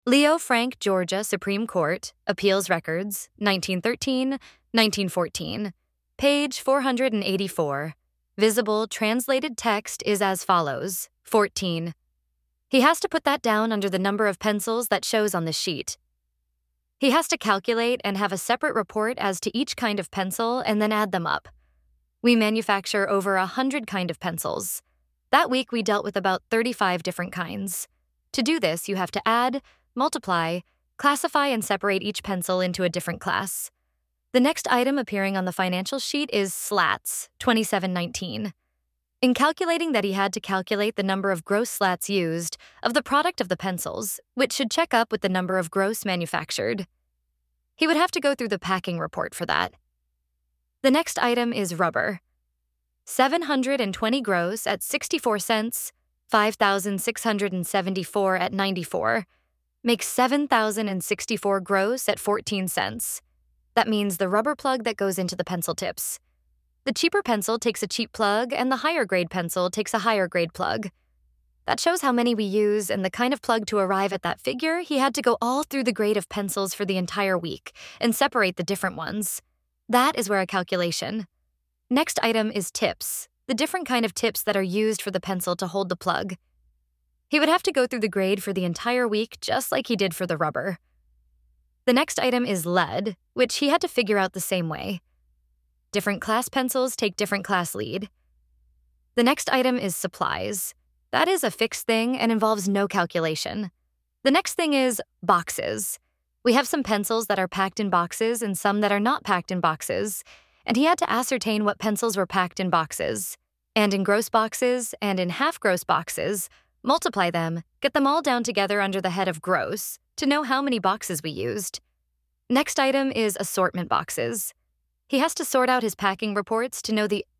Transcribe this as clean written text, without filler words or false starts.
Leo Frank, Georgia Supreme Court, Appeals Records, 1913, 1914. Page 484. Visible translated text is as follows, 14. He has to put that down under the number of pencils that shows on the sheet. He has to calculate and have a separate report as to each kind of pencil and then add them up. We manufacture over 100 kind of pencils. That week we dealt with about 35 different kinds. To do this, you have to add, multiply, classify, and separate each pencil into a different class. The next item appearing on the financial sheet is slats, 2719. In calculating that, he had to calculate the number of gross slats used of the product of the pencils, which should check up with the number of gross manufactured. He would have to go through the packing report for that. The next item is rubber. 720 gross at 64 cents, 5,674 at 94, makes 7,064 gross at 14 cents. That means the rubber plug that goes into the pencil tips. The cheaper pencil takes a cheap plug, and the higher grade pencil takes a higher grade plug. That shows how many we use and the kind of plug to arrive at that figure. He had to go all through the grade of pencils for the entire week and separate the different ones. That is where a calculation. Next item is tips, the different kind of tips that are used for the pencil to hold the plug. He would have to go through the grade for the entire week just like he did for the rubber. The next item is lead, which he had to figure out the same way. Different class pencils take different class lead. The next item is supplies. That is a fixed thing and involves no calculation. The next thing is boxes. We have some pencils that are packed in boxes and some that are not packed in boxes, and he had to ascertain what pencils were packed in boxes, and in gross boxes, and in half-gross boxes, multiply them, get them all down together under the head of gross, to know how many boxes we used. Next item is assortment boxes. He has to sort out his packing reports to know the